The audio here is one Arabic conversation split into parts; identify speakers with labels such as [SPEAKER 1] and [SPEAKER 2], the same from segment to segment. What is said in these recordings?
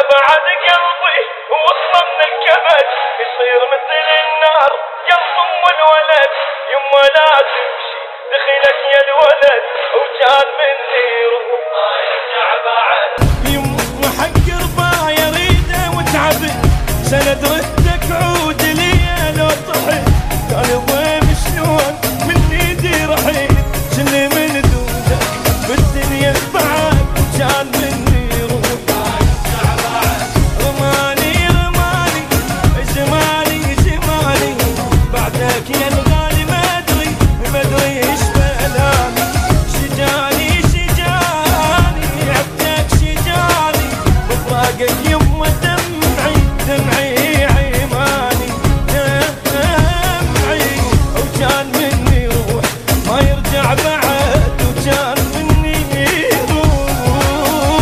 [SPEAKER 1] بعد قلبي وصل من الكبد يصير مثل النار قلب ام الولد. يما لا تمشي دخلك يا الولد وكان مني روح ما يرجع بعد. يما حق ربايا اريده وتعبت سند ردك عود لي لو طحت. كان الضيم شلون من ايدي رحيت شلي من دودك بالدنيا بعد وكان مني روح ما يرجع بعد. رماني رماني جمالي جمالي بعدك يا الغالي ما ادري ايش بلاني. شجاني شجاني عبدك شجاني بفراقك يما دمعي دمعي عيماني دمعي وكان مني روح ما يرجع بعد وكان مني روح.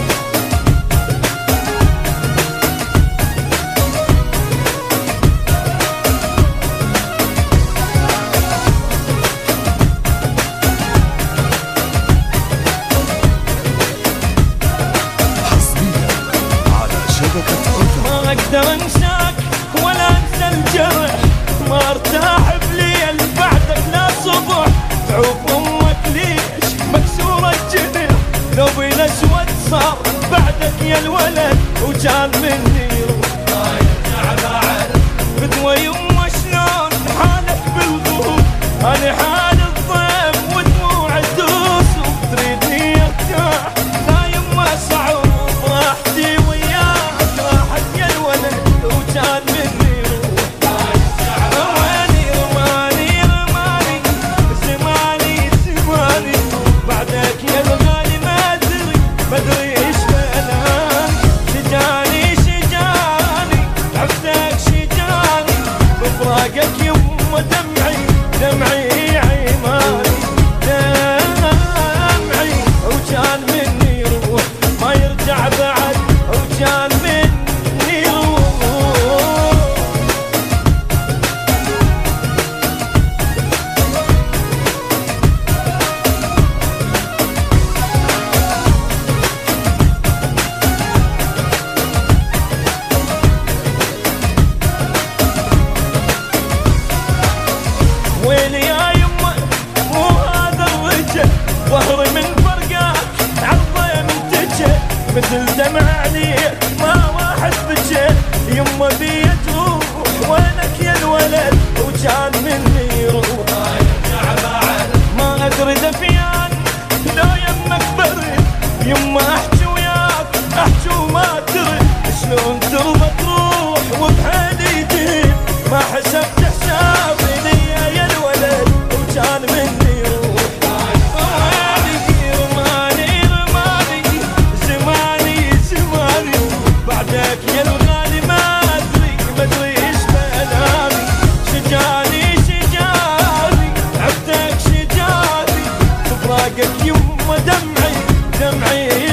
[SPEAKER 2] حصريا على شبكة أوكا.
[SPEAKER 1] ما اقدر انساك ولا انسى الجرح ما ارتاح بليل بعدك لا صبح. تعوف امك ليش مكسورة الجنح ثوبي الاسود صار بعدك يا الولد وكان مني روح ما يرجع بعد. بدوى يما شلون حالك بالغروب انا حال الضيم ودموع الدوس وتريدني ارتاح لا يما صعوب راحتي وياك راحت يا الولد وكان مني روح ما يرجع بعد. رماني رماني رماني زماني زماني بعدك يا الغالي ما ادري ايش بلاني. شجاني شجاني عبدك شجاني بفراقك يما دمعي دمعي عيماني دمعي وكان مني روح ما يرجع بعد وكان مني روح. ويلي يا يما مو هذا الرجل ظهري من فرقاك عرضه منتجه مثل دمع عليك ما واحد بجه. يما بي تروح وينك يا الولد وكان مني روح ما يرجع بعد. ما ادري دفيان لو يمك برد يما احكي وياك احكي وما ترد شلون ترضى تروح وبحالي جيب ما حسبت حسابي لي يا الولد وكان مني روح. رماني رماني رماني زماني زماني بعدك يا الغالي ما ادري ايش بلاني. شجاني شجاني عبدك شجاني بفراقك يما دمعي دمعي